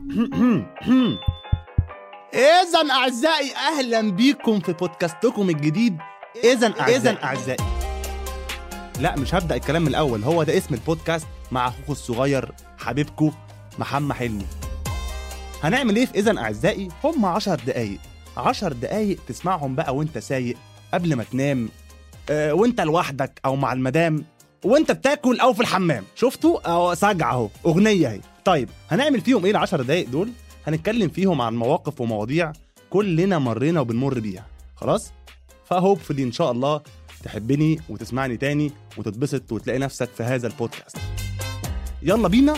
إذن أعزائي أهلا بيكم في بودكاستكم الجديد. إذن أعزائي لا مش هبدأ الكلام من الأول، هو ده اسم البودكاست مع أخوكم الصغير حبيبكم محمد حلمي. هنعمل إيه في إذن أعزائي؟ هم 10 دقايق تسمعهم بقى وانت سايق، قبل ما تنام، وانت لوحدك أو مع المدام، وانت بتاكل أو في الحمام. شفتوا؟ أو سجع أهو أغنية هي. طيب هنعمل فيهم إيه 10 دقايق دول؟ هنتكلم فيهم عن مواقف ومواضيع كلنا مرينا وبنمر بيها. خلاص؟ فهوبفلي إن شاء الله تحبني وتسمعني تاني وتتبسط وتلاقي نفسك في هذا البودكاست. يلا بينا.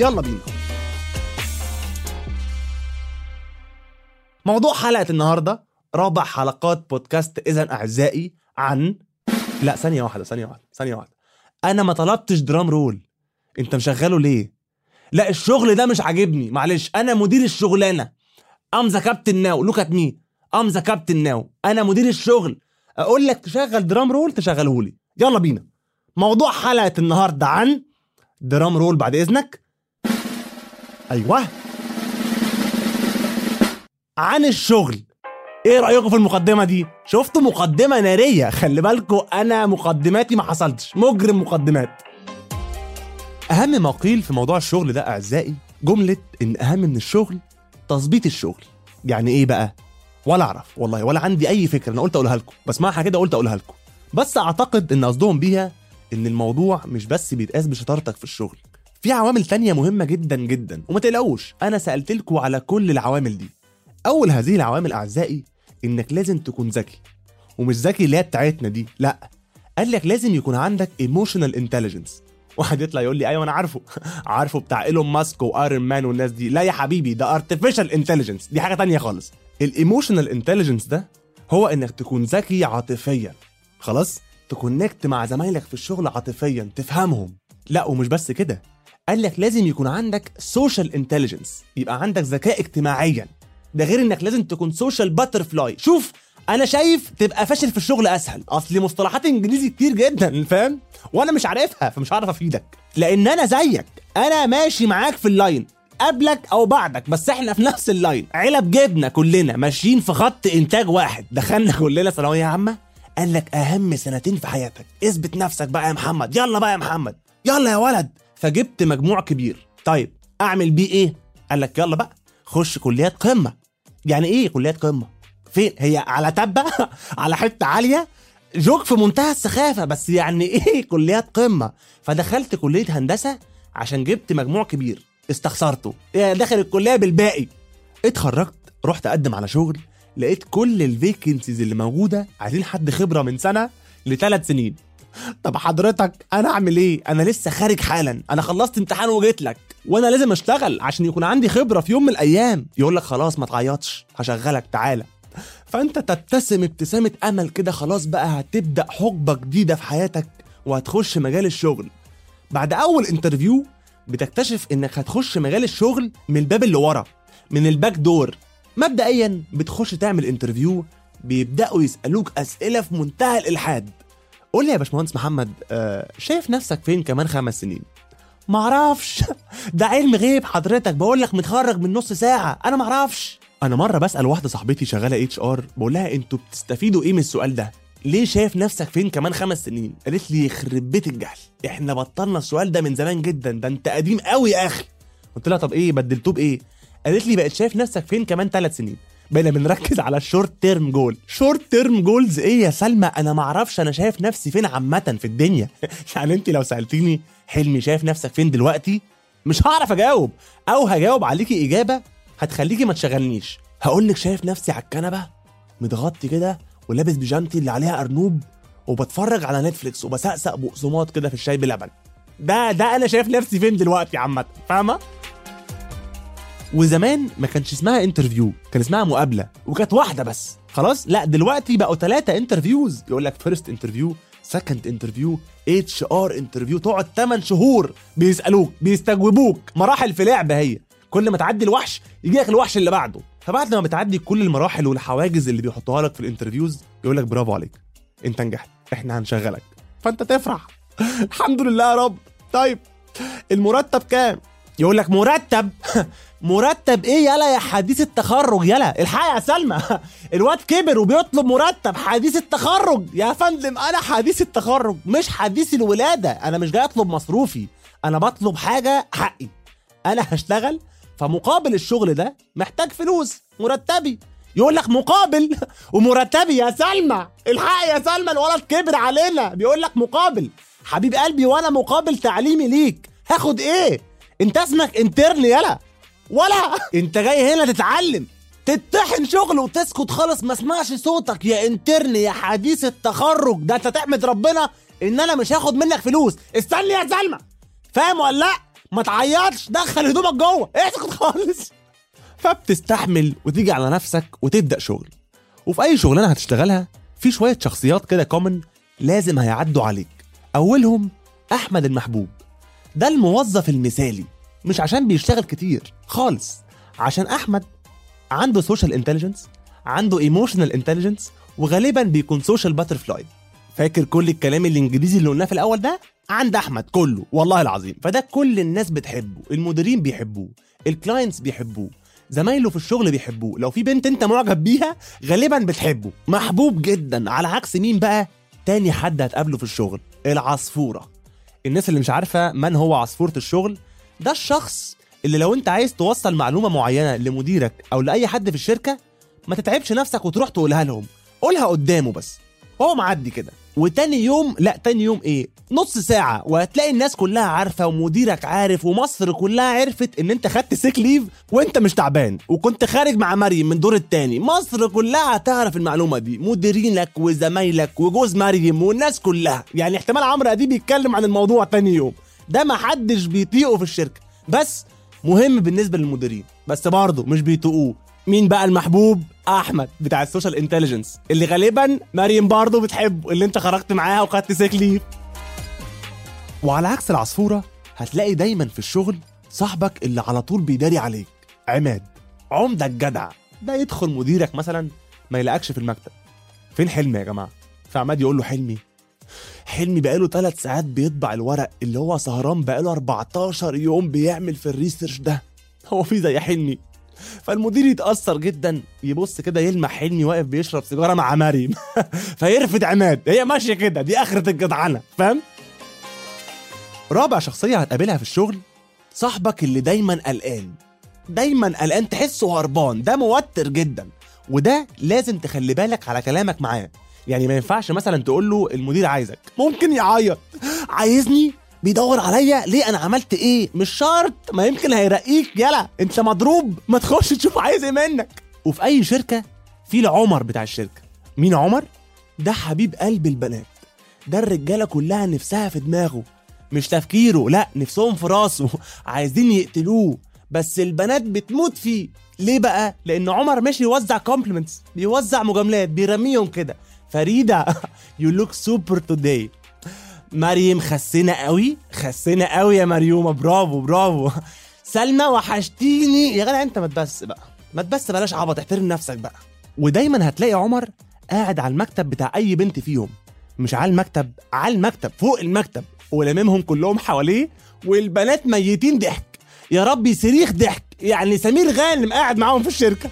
موضوع حلقة النهاردة رابع حلقات بودكاست إذن أعزائي عن ثانية واحدة. أنا ما طلبتش درام رول، أنت مشغله ليه؟ لا الشغل ده مش عاجبني، معلش أنا مدير الشغلانة. I'm the captain now, look at me. I'm the captain now. أنا مدير الشغل، أقول لك تشغل درام رول تشغله لي. يلا بينا. موضوع حلقة النهاردة عن درام رول بعد إذنك. أيوة، عن الشغل. ايه رأيكم في المقدمة دي؟ شفتوا مقدمة نارية؟ خلي بالكم انا مقدماتي ما حصلتش، مجرم مقدمات. اهم ما قيل في موضوع الشغل ده اعزائي جملة ان اهم من الشغل تظبيط الشغل. يعني ايه بقى؟ ولا اعرف والله، ولا عندي اي فكرة. انا قلت اقولها لكم، بسمعها كده قلت اقولها لكم. بس اعتقد ان قصدهم بيها ان الموضوع مش بس بيتقاس بشطارتك في الشغل، في عوامل تانية مهمة جدا جدا، وما تقلقوش انا سألت لكم على كل العوامل دي. اول هذه العوامل اعزائي انك لازم تكون ذكي، ومش ذكي اللي هي بتاعتنا دي، لا، قال لك لازم يكون عندك ايموشنال انتليجنس. واحد يطلع يقول لي ايوه انا عارفه بتاع ايلون ماسك وايرون مان والناس دي. لا يا حبيبي، ده ارتفيشال انتليجنس، دي حاجه تانية خالص. الايموشنال انتليجنس ده هو انك تكون ذكي عاطفيا، خلاص، تكونكت مع زمايلك في الشغل عاطفيا، تفهمهم. لا ومش بس كده، قال لك لازم يكون عندك سوشيال انتليجنس، يبقى عندك ذكاء اجتماعيا. ده غير انك لازم تكون سوشيال باترفلاي. شوف انا شايف تبقى فاشل في الشغل اسهل، اصل مصطلحات انجليزي كتير جدا فاهم، وانا مش عارفها فمش عارف افيدك، لان انا زيك، انا ماشي معاك في اللاين، قبلك او بعدك، بس احنا في نفس اللاين، علب جبنا كلنا ماشيين في خط انتاج واحد. دخلنا كلنا ثانويه عامه، قال لك اهم سنتين في حياتك، اثبت نفسك بقى يا محمد، يلا بقى يا محمد، يلا يا ولد. فجبت مجموع كبير، طيب اعمل بيه ايه؟ قال لك يلا بقى خش كليات قمه. يعني ايه كليات قمه؟ فين هي؟ على تبة على حته عاليه، جوك في منتهى السخافه، بس يعني ايه كليات قمه؟ فدخلت كليه هندسه عشان جبت مجموع كبير، استخسرته، داخل الكليه بالباقي. اتخرجت، رحت اقدم على شغل، لقيت كل الفيكنسيز اللي موجوده عايزين حد خبره من سنه ل3 سنين. طب حضرتك انا اعمل ايه؟ انا لسه خارج حالا، انا خلصت امتحان وجيت لك، وانا لازم اشتغل عشان يكون عندي خبره في يوم من الايام. يقول لك خلاص ما تعيطش، هشغلك تعالى. فانت تبتسم ابتسامه امل كده، خلاص بقى هتبدا حقبه جديده في حياتك وهتخش مجال الشغل. بعد اول انترفيو بتكتشف انك هتخش مجال الشغل من الباب اللي ورا، من الباك دور. مبدئيا بتخش تعمل انترفيو، بيبداوا يسالوك اسئله في منتهى الالحاد. قول لي يا باشمهندس محمد، شايف نفسك فين كمان 5 سنين؟ معرفش ده علم غيب حضرتك، بقول لك متخرج من نص ساعة، أنا معرفش. أنا مرة بسأل واحدة صاحبتي شغالة HR، بقول لها أنتوا بتستفيدوا إيه من السؤال ده؟ ليه شايف نفسك فين كمان 5 سنين؟ قالت لي يخرب بيت الجهل، إحنا بطلنا السؤال ده من زمان جدا، ده أنت قديم قوي يا أخي. قلت لها طب إيه بدلتوه بإيه؟ قالت لي بقت شايف نفسك فين كمان 3 سنين. بقينا بنركز على الشورت تيرم جول. شورت تيرم جولز ايه يا سلمى؟ انا ما اعرفش انا شايف نفسي فين عامه في الدنيا. يعني انت لو سالتيني حلمي شايف نفسك فين دلوقتي، مش هعرف اجاوب، او هجاوب عليكي اجابه هتخليكي ما تشغلنيش. هقول لك شايف نفسي على الكنبه متغطي كده ولابس بيجامتي اللي عليها ارنوب، وبتفرج على نتفليكس وبسقسق بقسماط كده في الشاي بلبن. ده انا شايف نفسي فين دلوقتي عامه، فاهمه؟ وزمان ما كانش اسمها انترفيو، كان اسمها مقابله، وكانت واحده بس. خلاص لا دلوقتي بقوا 3 انترفيوز. يقول لك فيرست انترفيو، سكند انترفيو، HR انترفيو، تقعد 8 شهور بيسالوك بيستجوبوك. مراحل في لعبه هي، كل ما تعدي الوحش يجي لك الوحش اللي بعده. فبعد ما بتعدي كل المراحل والحواجز اللي بيحطوها لك في الانترفيوز، يقول لك برافو عليك انت نجحت، احنا هنشغلك. فانت تفرح الحمد لله يا رب. طيب المرتب كام؟ يقول لك مرتب. مرتب ايه يلا يا حديث التخرج؟ يلا الحق يا سلمى، الواد كبر وبيطلب مرتب حديث التخرج. يا فندم انا حديث التخرج مش حديث الولاده، انا مش جاي اطلب مصروفي، انا بطلب حاجه حقي. انا هشتغل فمقابل الشغل ده محتاج فلوس، مرتبي. يقول لك مقابل ومرتبي يا سلمى، الحق يا سلمى الولد كبر علينا. بيقول لك مقابل حبيب قلبي، وانا مقابل تعليمي ليك هاخد ايه؟ انت اسمك انترن يلا، ولا انت جاي هنا تتعلم تتطحن شغل وتسكت خالص ما اسمعش صوتك يا انترن يا حديث التخرج؟ ده انت تحمد ربنا ان انا مش هاخد منك فلوس. استني يا سلمى، فاهم ولا لا؟ ما تعيطش، دخل هدومك جوه، اسكت خالص. فبتستحمل وتيجي على نفسك وتبدا شغل. وفي اي شغلانه هتشتغلها في شويه شخصيات كده كومن لازم هيعدوا عليك. اولهم احمد المحبوب، ده الموظف المثالي، مش عشان بيشتغل كتير خالص، عشان احمد عنده سوشيال انتليجنس، عنده ايموشنال انتليجنس، وغالبا بيكون سوشيال باترفلاي. فاكر كل الكلام الانجليزي اللي قلناه في الاول ده عند احمد كله والله العظيم. فده كل الناس بتحبه، المديرين بيحبوه، الكلاينتس بيحبوه، زمايله في الشغل بيحبوه، لو في بنت انت معجب بيها غالبا بتحبه، محبوب جدا. على عكس مين بقى؟ تاني حد هتقابله في الشغل، العصفورة. الناس اللي مش عارفة من هو عصفورة الشغل، ده الشخص اللي لو انت عايز توصل معلومة معينة لمديرك او لأي حد في الشركة ما تتعبش نفسك وتروح تقولها لهم، قولها قدامه بس، هو معدي كده. وتاني يوم، لا تاني يوم ايه، نص ساعة وهتلاقي الناس كلها عارفة ومديرك عارف ومصر كلها عرفت ان انت خدت سيك ليف وانت مش تعبان وكنت خارج مع مريم من دور التاني. مصر كلها هتعرف المعلومة دي، مديرينك وزمايلك وجوز مريم والناس كلها. يعني احتمال عمرو اديب يتكلم عن الموضوع تاني يوم. ده محدش بيطيقه في الشركة، بس مهم بالنسبة للمديرين، بس برضه مش بيطيقوه. مين بقى المحبوب؟ احمد بتاع السوشيال انتليجنس، اللي غالبا مريم برضه بتحبه، اللي انت خرجت معاها وخدت سيك ليف. وعلى عكس العصفوره هتلاقي دايما في الشغل صاحبك اللي على طول بيداري عليك، عماد عمده الجدع. ده يدخل مديرك مثلا ما يلاقكش في المكتب، فين حلمي يا جماعه؟ فعماد يقول له حلمي بقاله 3 ساعات بيطبع الورق اللي هو سهران بقاله 14 يوم بيعمل في الريسيرش ده، هو في زي حلمي؟ فالمدير يتأثر جدا، يبص كده يلمح حلمي واقف بيشرب سيجارة مع مريم فيرفد عماد. هي ماشية كده، دي آخرة الجدعنة، فاهم؟ رابع شخصية هتقابلها في الشغل صاحبك اللي دايما قلقان، تحسه هربان، ده موتر جدا، وده لازم تخلي بالك على كلامك معاه. يعني ما ينفعش مثلا تقول له المدير عايزك، ممكن يعيط، عايزني بيدور عليا ليه، انا عملت ايه؟ مش شرط، ما يمكن هيرقيك، يلا انت مضروب، ما تخش تشوف عايز ايه منك. وفي اي شركه في العمر بتاع الشركه. مين عمر؟ ده حبيب قلب البنات، ده الرجاله كلها نفسها في دماغه، مش تفكيره، لا نفسهم في راسه، عايزين يقتلوه، بس البنات بتموت فيه. ليه بقى؟ لان عمر ماشي يوزع كومبلمنتس، بيوزع مجاملات، بيرميهم كده. فريده يو لوك سوبر توداي. مريم خسينا قوي يا مريومه، برافو. سلمى وحشتيني يا جدع، انت ما تبس بلاش عبط، احترم نفسك بقى. ودايما هتلاقي عمر قاعد على المكتب بتاع اي بنت فيهم، مش على المكتب فوق المكتب، ولممهم كلهم حواليه، والبنات ميتين ضحك، يا ربي صريخ ضحك، يعني سمير غانم قاعد معاهم في الشركه.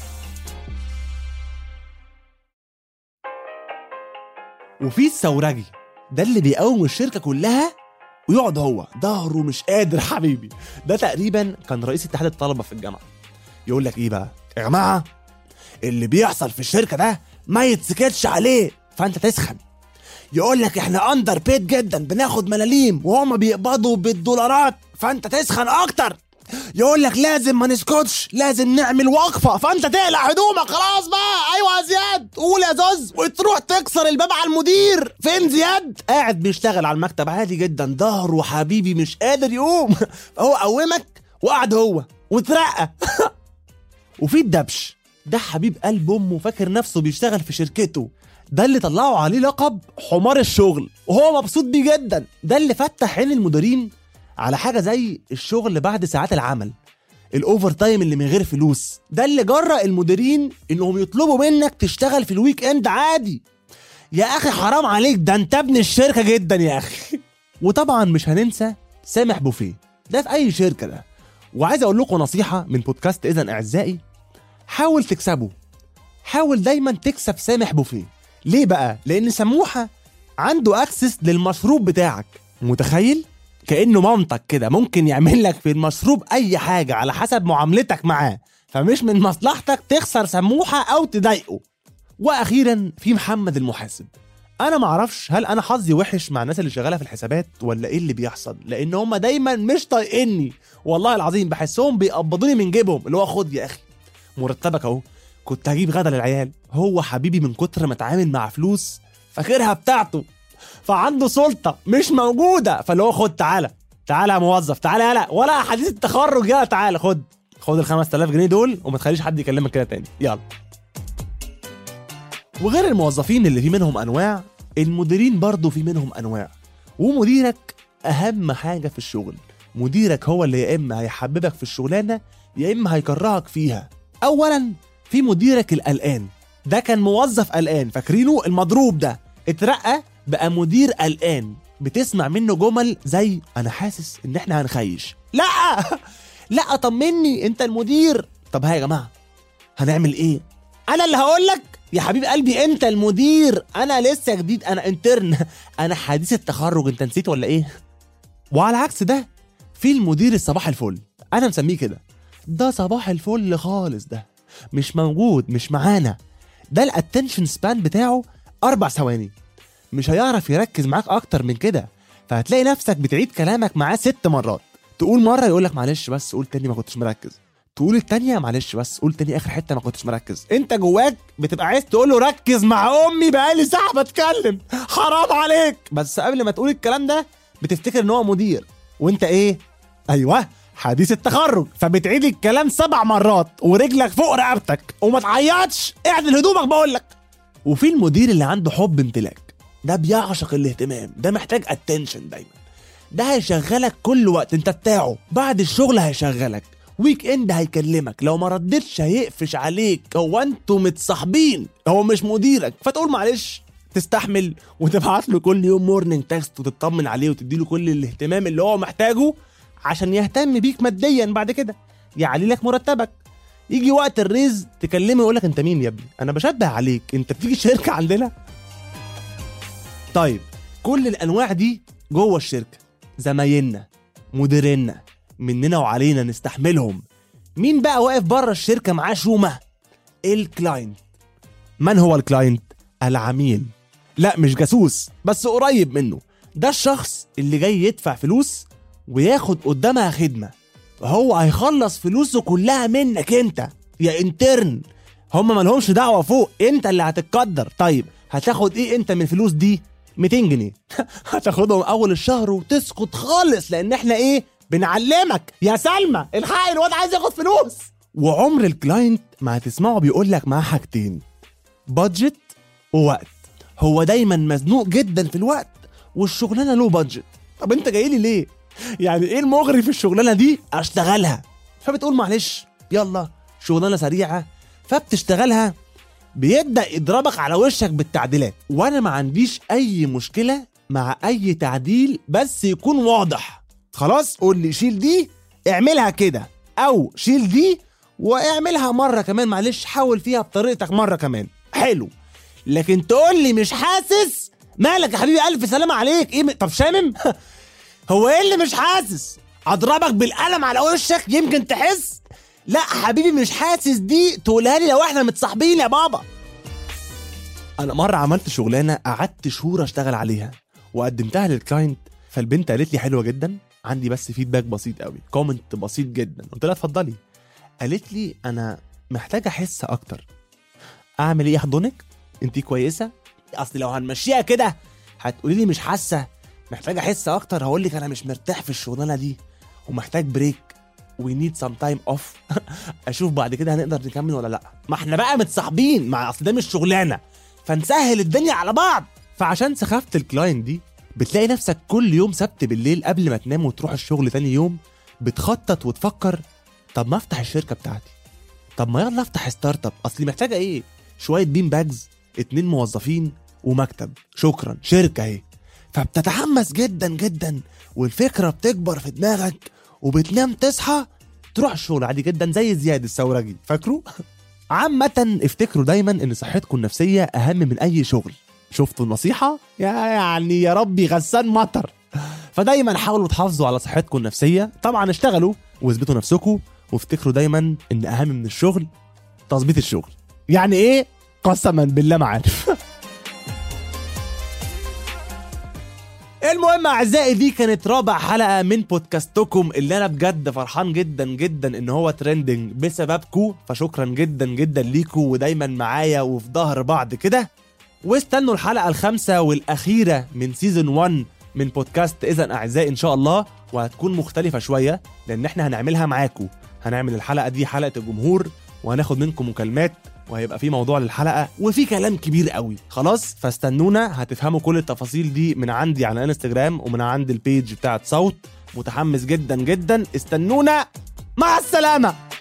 وفي الثورجي، ده اللي بيقوم الشركه كلها ويقعد هو ظهره مش قادر حبيبي. ده تقريبا كان رئيس اتحاد الطلبه في الجامعه. يقول لك ايه بقى يا جماعه، اللي بيحصل في الشركه ده ما يتسكتش عليه، فانت تسخن. يقول لك احنا اندر بيت جدا، بناخد ملاليم وهم بيقبضوا بالدولارات، فانت تسخن اكتر. يقول لك لازم ما نسكتش، لازم نعمل وقفه، فانت تقلع هدومك خلاص بقى. ايوه يا زياد، قول يا زوز، وتروح تكسر الباب على المدير. فين زياد؟ قاعد بيشتغل على المكتب عادي جدا، ظهره حبيبي مش قادر يقوم فهو قومك وقعد هو وترقى وفي الدبش، ده حبيب قلب امه، فاكر نفسه بيشتغل في شركته، ده اللي طلعوا عليه لقب حمار الشغل وهو مبسوط بيه جدا. ده اللي فتح عين المديرين على حاجه زي الشغل بعد ساعات العمل، الاوفر تايم اللي من غير فلوس. ده اللي جرأ المديرين انهم يطلبوا منك تشتغل في الويك اند عادي. يا اخي حرام عليك، ده انت ابن الشركه جدا يا اخي. وطبعا مش هننسى سامح بوفيه، ده في اي شركه، ده وعايز اقول لكم نصيحه من بودكاست اذن اعزائي، حاول تكسبه، حاول دايما تكسب سامح بوفيه. ليه بقى؟ لان سموحه عنده اكسس للمشروب بتاعك، متخيل؟ كانه مامتك كده، ممكن يعمل لك في المشروب اي حاجه على حسب معاملتك معاه، فمش من مصلحتك تخسر سموحه او تضايقه. واخيرا في محمد المحاسب. انا معرفش هل انا حظي وحش مع الناس اللي شغاله في الحسابات ولا ايه اللي بيحصل، لان هم دايما مش طايقني، والله العظيم بحسهم بيقبضوني من جيبهم، اللي هو خد يا اخي مرتبك اهو، كنت هجيب غدا للعيال. هو حبيبي من كتر ما اتعامل مع فلوس فاكرها بتاعته، فعنده سلطه مش موجوده، فاللي هو خد تعالى يا موظف، تعالى يلا، ولا حديث التخرج، يلا تعالى خد ال 5000 جنيه دول وما تخليش حد يكلمك كده تاني، يلا. وغير الموظفين اللي في منهم انواع، المديرين برضو في منهم انواع. ومديرك اهم حاجه في الشغل. مديرك هو اللي يا اما هيحببك في الشغلانه يا اما هيكرهك فيها. اولا في مديرك القلقان، ده كان موظف قلقان، فاكرينه المضروب ده، اترقى بقى مدير قلقان، بتسمع منه جمل زي انا حاسس ان احنا هنخيش. لا طمني انت المدير. طب ها يا جماعه هنعمل ايه؟ انا اللي هقولك يا حبيب قلبي، انت المدير، انا لسه جديد، انا انترن، انا حديث التخرج، انت نسيت ولا ايه؟ وعلى عكس ده في المدير الصباح الفل، انا مسميه كده، ده صباح الفل خالص، ده مش موجود، مش معانا، ده الاتنشن سبان بتاعه 4 ثواني، مش هيعرف يركز معاك اكتر من كده، فهتلاقي نفسك بتعيد كلامك معاه 6 مرات. تقول مرة يقولك معلش بس قول تاني ما كنتش مركز، تقول التانية معلش بس قول تاني اخر حتة ما كنتش مركز. انت جواك بتبقى عايز تقول له ركز مع امي بقالي ساعة بتكلم، حرام عليك، بس قبل ما تقول الكلام ده بتفتكر ان هو مدير وانت ايه؟ ايوه حديث التخرج، فبتعيد الكلام 7 مرات ورجلك فوق رقبتك، وما تعيطش، اعدل هدومك بقولك. وفي المدير اللي عنده حب امتلاك، ده بيعشق الاهتمام، ده محتاج اتنشن دايما، ده هيشغلك كل وقت انت بتاعه، بعد الشغل هيشغلك، ويك اند هيكلمك، لو ما ردتش هيقفش عليك، هو انتوا متصاحبين، هو مش مديرك، فتقول معلش، تستحمل وتبعت له كل يوم مورنينج تكست وتطمن عليه وتديله كل الاهتمام اللي هو محتاجه عشان يهتم بيك ماديا، بعد كده يعلي لك مرتبك. يجي وقت الريز تكلمه يقولك انت مين يا ابني؟ انا بشبه عليك، انت بتيجي الشركة عندنا؟ طيب كل الانواع دي جوه الشركة، زمايلنا، مديرنا، مننا وعلينا نستحملهم. مين بقى واقف بره الشركة معاه شومة؟ الكلاينت. من هو الكلاينت؟ العميل. لا مش جاسوس، بس قريب منه، ده الشخص اللي جاي يدفع فلوس وياخد قدامها خدمة، فهو هيخلص فلوسه كلها منك انت يا انترن، هم مالهمش دعوة فوق، انت اللي هتتقدر. طيب هتاخد ايه انت من الفلوس دي؟ 200 جنيه هتاخدهم اول الشهر وتسكت خالص، لان احنا ايه؟ بنعلمك يا سلمى الحق الواد عايز ياخد فلوس. وعمر الكلاينت ما هتسمعه بيقول لك معاه حاجتين، بادجت ووقت، هو دايما مزنوق جدا في الوقت والشغلانه له بادجت. طب انت جاي لي ليه؟ يعني ايه المغري في الشغلانه دي؟ اشتغلها، فبتقول معلش يلا شغلانه سريعه، فبتشتغلها، بيبدا يضربك على وشك بالتعديلات، وانا ما عنديش اي مشكله مع اي تعديل بس يكون واضح. خلاص قول لي شيل دي اعملها كده، او شيل دي واعملها مره كمان، معلش حاول فيها بطريقتك مره كمان، حلو. لكن تقول لي مش حاسس، مالك يا حبيبي؟ الف سلامه عليك، ايه طب شامم؟ هو ايه اللي مش حاسس؟ اضربك بالقلم على وشك يمكن تحس؟ لا حبيبي مش حاسس دي تقولها لي لو احنا متصاحبين يا بابا. انا مره عملت شغلانه قعدت شهور اشتغل عليها وقدمتها للكلاينت، فالبنت قالت لي حلوه جدا، عندي بس فيدباك بسيط قوي، كومنت بسيط جدا. قلت لها اتفضلي. قالت لي انا محتاجه احس اكتر. اعمل ايه؟ احضنك؟ انتي كويسه؟ اصل لو هنمشيها كده هتقولي لي مش حاسه، محتاجه احس اكتر، هقول لك انا مش مرتاح في الشغلانه دي ومحتاج بريك، we need some time off اشوف بعد كده هنقدر نكمل ولا لا. ما احنا بقى متصاحبين، مع اصل ده مش شغلانه، فنسهل الدنيا على بعض. فعشان سخافه الكلاينت دي بتلاقي نفسك كل يوم سبت بالليل قبل ما تنام وتروح الشغل تاني يوم بتخطط وتفكر، طب ما افتح الشركه بتاعتي، طب ما يلا افتح ستارت اب، اصلي محتاجه ايه؟ شويه بين باجز، 2 موظفين ومكتب، شكرا شركه اهي. فبتتحمس جدا جدا والفكره بتكبر في دماغك، وبتنام تصحى تروح الشغل عادي جدا زي زياد الثورجي، فاكروا؟ عامة افتكروا دايما ان صحتكم النفسية اهم من اي شغل. شفتوا النصيحة؟ يعني يا ربي غسان مطر. فدايما حاولوا تحافظوا على صحتكم النفسية، طبعا اشتغلوا واثبتوا نفسكم، وافتكروا دايما ان اهم من الشغل تظبيط الشغل. يعني ايه؟ قسما بالله ما عارف. المهم اعزائي، دي كانت رابع حلقة من بودكاستكم اللي انا بجد فرحان جدا جدا ان هو ترندنج بسببكم، فشكرا جدا جدا ليكم ودايما معايا وفي ظهر بعض كده. واستنوا الحلقة الخامسة والاخيرة من سيزن 1 من بودكاست إذن أعزائي إن شاء الله، وهتكون مختلفة شوية لأن احنا هنعملها معاكم. هنعمل الحلقة دي حلقة الجمهور، وهناخد منكم مكالمات، وهيبقى في موضوع للحلقة وفي كلام كبير قوي. خلاص فاستنونا، هتفهموا كل التفاصيل دي من عندي على انستجرام ومن عند البيج بتاعت صوت. متحمس جدا جدا، استنونا، مع السلامة.